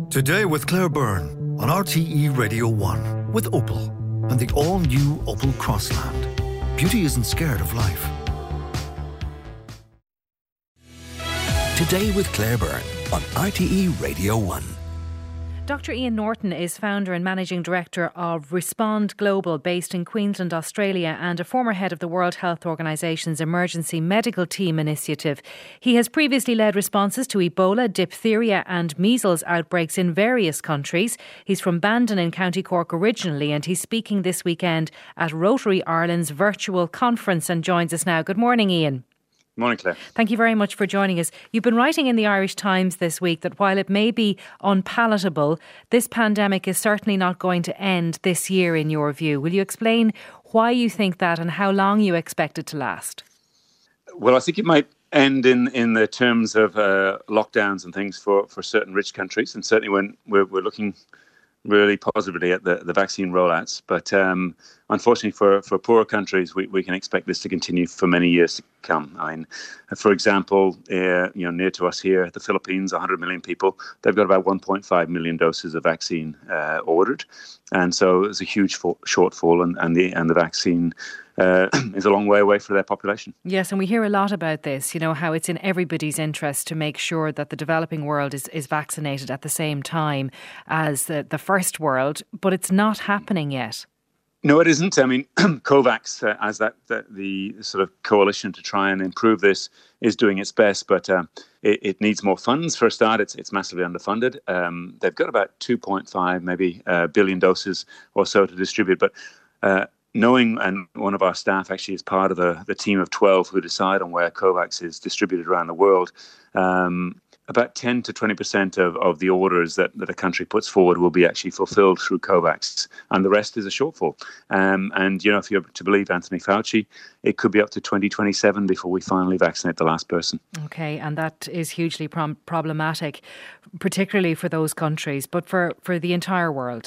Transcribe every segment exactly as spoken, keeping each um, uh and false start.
Today with Claire Byrne on R T E Radio one with Opel and the all-new Opel Crossland. Beauty isn't scared of life. Today with Claire Byrne on R T E Radio one. Doctor Ian Norton is founder and managing director of Respond Global, based in Queensland, Australia, and a former head of the World Health Organisation's Emergency Medical Team initiative. He has previously led responses to Ebola, diphtheria and measles outbreaks in various countries. He's from Bandon in County Cork originally, and he's speaking this weekend at Rotary Ireland's virtual conference and joins us now. Good morning, Ian. Morning, Claire. Thank you very much for joining us. You've been writing in the Irish Times this week that while it may be unpalatable, this pandemic is certainly not going to end this year in your view. Will you explain why you think that and how long you expect it to last? Well, I think it might end in, in the terms of uh, lockdowns and things for, for certain rich countries, and certainly when we're, we're looking really positively at the, the vaccine rollouts. But um, unfortunately for, for poorer countries, we, we can expect this to continue for many years to come. I mean, for example, uh, you know, near to us here, the Philippines, one hundred million people, they've got about one point five million doses of vaccine uh, ordered. And so there's a huge for- shortfall, and, and, the, and the vaccine Uh, is a long way away for their population. Yes, and we hear a lot about this, you know, how it's in everybody's interest to make sure that the developing world is, is vaccinated at the same time as the, the first world, but it's not happening yet. No, it isn't. I mean, COVAX, uh, as that, that the sort of coalition to try and improve this, is doing its best, but uh, it, it needs more funds. For a start, it's it's massively underfunded. Um, they've got about two point five, maybe uh, billion doses or so to distribute, but uh, knowing, and one of our staff actually is part of the, the team of twelve who decide on where COVAX is distributed around the world, um, about ten to twenty percent of, of the orders that, that a country puts forward will be actually fulfilled through COVAX, and the rest is a shortfall. Um, and, you know, if you're to believe Anthony Fauci, it could be up to twenty twenty-seven before we finally vaccinate the last person. Okay, and that is hugely prom- problematic, particularly for those countries, but for, for the entire world.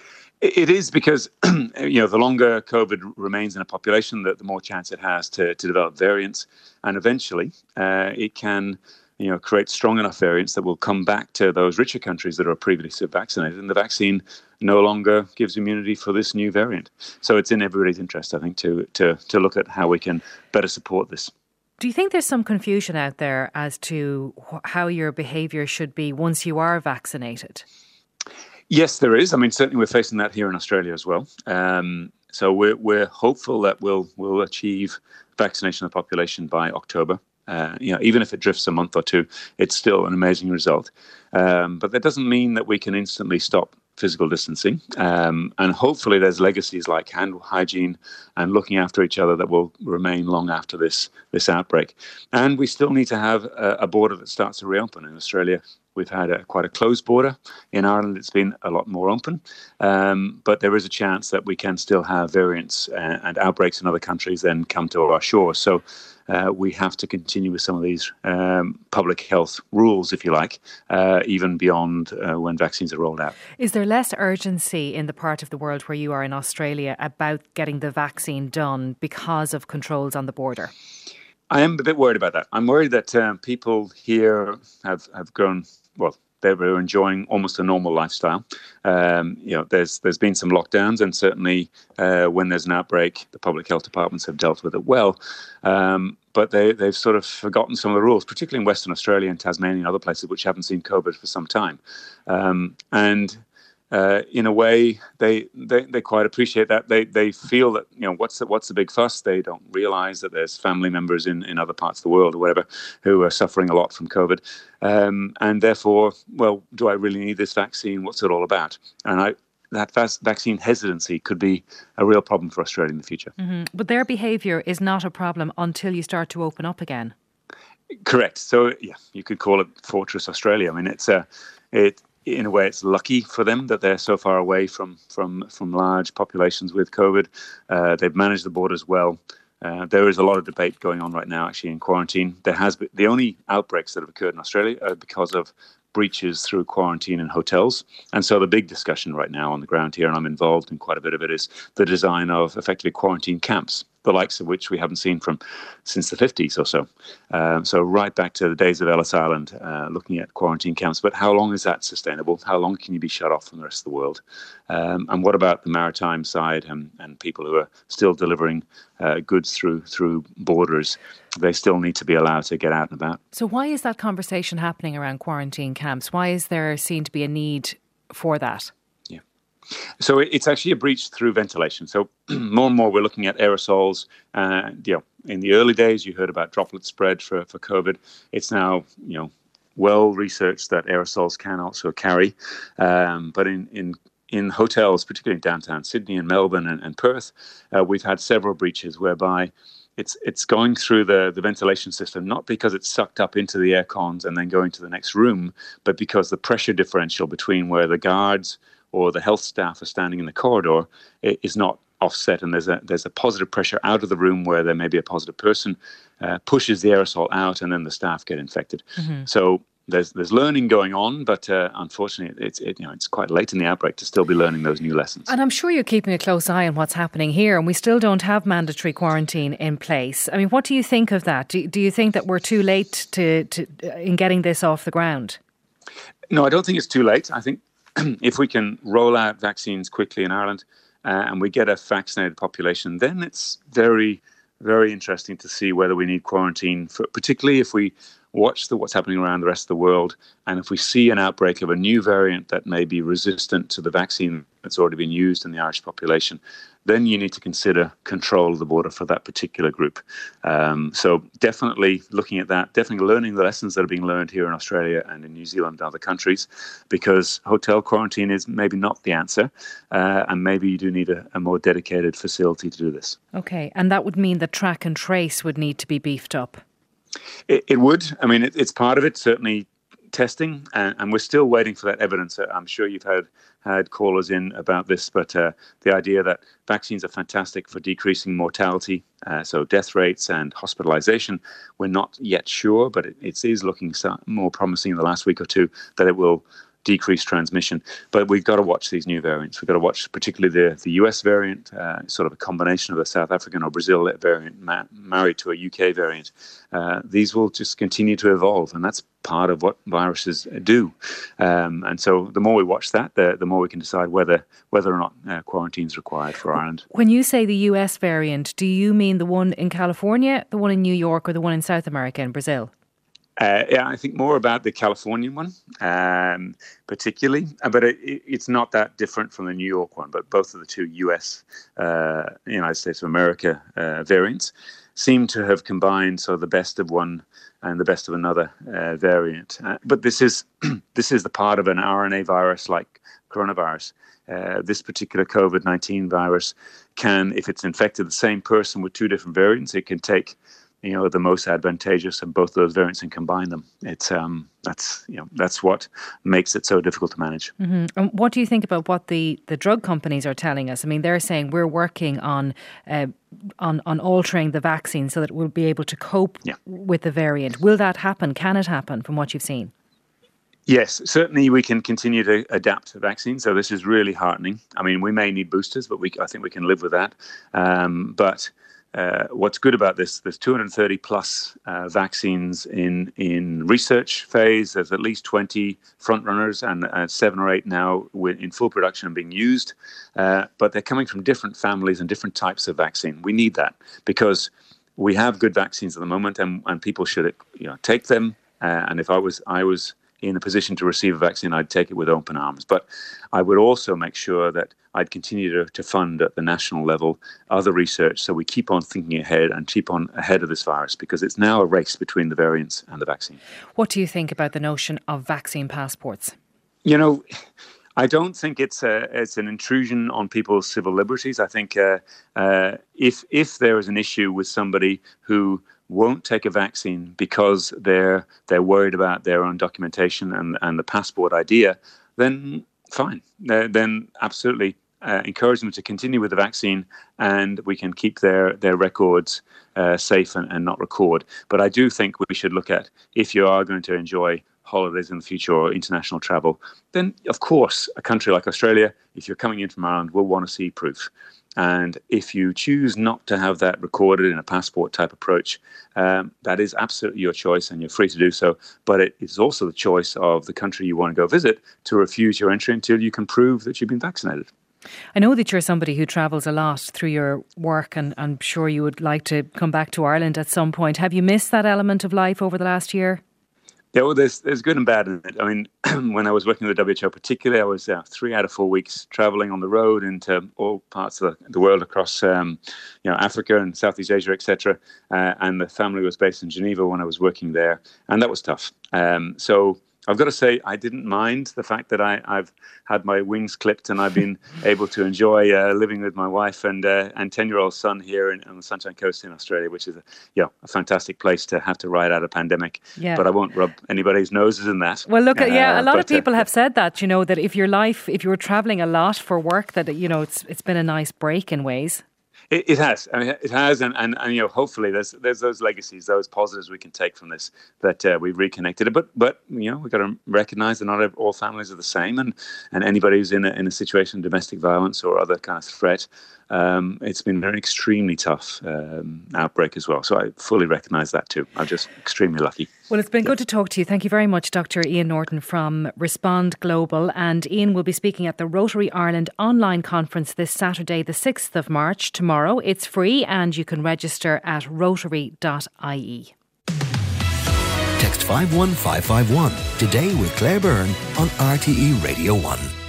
It is, because, you know, the longer COVID remains in a population, the, the more chance it has to, to develop variants. And eventually uh, it can, you know, create strong enough variants that will come back to those richer countries that are previously vaccinated. And the vaccine no longer gives immunity for this new variant. So it's in everybody's interest, I think, to, to, to look at how we can better support this. Do you think there's some confusion out there as to how your behaviour should be once you are vaccinated? Yes, there is. I mean, certainly we're facing that here in Australia as well. Um, so we're we're hopeful that we'll we'll achieve vaccination of the population by October. Uh, you know, even if it drifts a month or two, it's still an amazing result. Um, but that doesn't mean that we can instantly stop physical distancing. Um, and hopefully there's legacies like hand hygiene and looking after each other that will remain long after this this outbreak. And we still need to have a, a border that starts to reopen. In Australia, we've had a, quite a closed border. In Ireland, it's been a lot more open. Um, but there is a chance that we can still have variants uh, and outbreaks in other countries then come to our shores. So uh, we have to continue with some of these um, public health rules, if you like, uh, even beyond uh, when vaccines are rolled out. Is there less urgency in the part of the world where you are in Australia about getting the vaccine done because of controls on the border? I am a bit worried about that. I'm worried that um, people here have, have grown, well, they were enjoying almost a normal lifestyle. Um, you know, there's there's been some lockdowns, and certainly uh, when there's an outbreak, the public health departments have dealt with it well. Um, but they, they've sort of forgotten some of the rules, particularly in Western Australia and Tasmania and other places which haven't seen COVID for some time. Um, and Uh, in a way, they, they they quite appreciate that. They they feel that, you know, what's the, what's the big fuss? They don't realise that there's family members in, in other parts of the world or whatever who are suffering a lot from COVID. Um, and therefore, well, do I really need this vaccine? What's it all about? And I that fast vaccine hesitancy could be a real problem for Australia in the future. Mm-hmm. But their behaviour is not a problem until you start to open up again. Correct. So, yeah, you could call it Fortress Australia. I mean, it's a, it, in a way, it's lucky for them that they're so far away from from from large populations with COVID. Uh, they've managed the borders well. Uh, there is a lot of debate going on right now, actually, in quarantine. There has been, the only outbreaks that have occurred in Australia are because of breaches through quarantine in hotels. And so the big discussion right now on the ground here, and I'm involved in quite a bit of it, is the design of effectively quarantine camps the likes of which we haven't seen from since the fifties or so. Um, so right back to the days of Ellis Island, uh, looking at quarantine camps. But how long is that sustainable? How long can you be shut off from the rest of the world? Um, and what about the maritime side and, and people who are still delivering uh, goods through through borders? They still need to be allowed to get out and about. So why is that conversation happening around quarantine camps? Why is there seen to be a need for that? So it's actually a breach through ventilation. So more and more we're looking at aerosols. Uh, you know, in the early days, you heard about droplet spread for, for COVID. It's now, you know, well researched that aerosols can also carry. Um, but in, in in hotels, particularly in downtown Sydney and Melbourne and, and Perth, uh, we've had several breaches whereby it's it's going through the, the ventilation system, not because it's sucked up into the air cons and then going to the next room, but because the pressure differential between where the guards or the health staff are standing in the corridor is not offset, and there's a there's a positive pressure out of the room where there may be a positive person, uh, pushes the aerosol out, and then the staff get infected. Mm-hmm. So there's there's learning going on, but uh, unfortunately, it's it, you know it's quite late in the outbreak to still be learning those new lessons. And I'm sure you're keeping a close eye on what's happening here, and we still don't have mandatory quarantine in place. I mean, what do you think of that? Do, do you think that we're too late to, to in getting this off the ground? No, I don't think it's too late. I think if we can roll out vaccines quickly in Ireland uh, and we get a vaccinated population, then it's very, very interesting to see whether we need quarantine, for, particularly if we watch the, what's happening around the rest of the world. And if we see an outbreak of a new variant that may be resistant to the vaccine that's already been used in the Irish population, then you need to consider control of the border for that particular group. Um, so definitely looking at that, definitely learning the lessons that are being learned here in Australia and in New Zealand and other countries, because hotel quarantine is maybe not the answer, uh, and maybe you do need a, a more dedicated facility to do this. Okay, and that would mean that track and trace would need to be beefed up. It, it would. I mean, it, it's part of it, certainly testing, and, and we're still waiting for that evidence. I'm sure you've had had callers in about this, but uh, the idea that vaccines are fantastic for decreasing mortality, uh, so death rates and hospitalization, we're not yet sure, but it, it is looking more promising in the last week or two that it will decrease transmission. But we've got to watch these new variants. We've got to watch particularly the, the U S variant, uh, sort of a combination of a South African or Brazil variant ma- married to a U K variant. Uh, these will just continue to evolve, and that's part of what viruses do. Um, and so the more we watch that, the, the more we can decide whether whether or not uh, quarantine is required for Ireland. When you say the U S variant, do you mean the one in California, the one in New York, or the one in South America and Brazil? Uh, yeah, I think more about the Californian one, um, particularly, but it, it's not that different from the New York one. But both of the two U S, uh, United States of America uh, variants seem to have combined so the best of one and the best of another uh, variant. Uh, but this is this is the part of an R N A virus like coronavirus. Uh, this particular COVID nineteen virus can, if it's infected the same person with two different variants, it can take you know, the most advantageous of both those variants and combine them. It's um, that's you know that's what makes it so difficult to manage. Mm-hmm. And what do you think about what the, the drug companies are telling us? I mean, they're saying we're working on uh, on on altering the vaccine so that we'll be able to cope yeah. with the variant. Will that happen? Can it happen? From what you've seen? Yes, certainly we can continue to adapt the vaccine. So this is really heartening. I mean, we may need boosters, but we I think we can live with that. Um, but Uh, what's good about this, there's two hundred thirty plus uh, vaccines in, in research phase. There's at least twenty front runners and uh, seven or eight now in full production and being used. Uh, but they're coming from different families and different types of vaccine. We need that because we have good vaccines at the moment, and, and people should you know take them. Uh, and if I was I was in a position to receive a vaccine, I'd take it with open arms. But I would also make sure that I'd continue to, to fund at the national level other research so we keep on thinking ahead and keep on ahead of this virus, because it's now a race between the variants and the vaccine. What do you think about the notion of vaccine passports? You know, I don't think it's a, it's an intrusion on people's civil liberties. I think uh, uh, if if there is an issue with somebody who won't take a vaccine because they're they're worried about their own documentation and, and the passport idea, then fine. Uh, then absolutely uh, encourage them to continue with the vaccine, and we can keep their their records uh, safe and, and not record. But I do think we should look at, if you are going to enjoy holidays in the future or international travel, then of course a country like Australia, if you're coming in from Ireland, will want to see proof. And if you choose not to have that recorded in a passport type approach, um, that is absolutely your choice and you're free to do so. But it is also the choice of the country you want to go visit to refuse your entry until you can prove that you've been vaccinated. I know that you're somebody who travels a lot through your work, and I'm sure you would like to come back to Ireland at some point. Have you missed that element of life over the last year? Yeah, well, there's there's good and bad in it. I mean, when I was working with the W H O particularly, I was uh, three out of four weeks traveling on the road into all parts of the, the world across, um, you know, Africa and Southeast Asia, et cetera. Uh, and the family was based in Geneva when I was working there, and that was tough. Um, so I've got to say, I didn't mind the fact that I, I've had my wings clipped and I've been able to enjoy uh, living with my wife and uh, and ten-year-old son here in, on the Sunshine Coast in Australia, which is a, you know, a fantastic place to have to ride out a pandemic. Yeah. But I won't rub anybody's noses in that. Well, look, uh, yeah, a lot but, of people uh, have said that, you know, that if your life, if you were travelling a lot for work, that, you know, it's it's been a nice break in ways. It, it has. I mean, it has, and, and, and you know, hopefully, there's there's those legacies, those positives we can take from this, that uh, we've reconnected. But but you know, we've got to recognise that not all families are the same, and, and anybody who's in a in a situation of domestic violence or other kind of threat, um, it's been an extremely tough um, outbreak as well. So I fully recognise that too. I'm just extremely lucky. Well, it's been good to talk to you. Thank you very much, Doctor Ian Norton from Respond Global. And Ian will be speaking at the Rotary Ireland online conference this Saturday, the sixth of March, tomorrow. It's free and you can register at rotary dot I E. Text five one five five one today with Claire Byrne on R T E Radio one.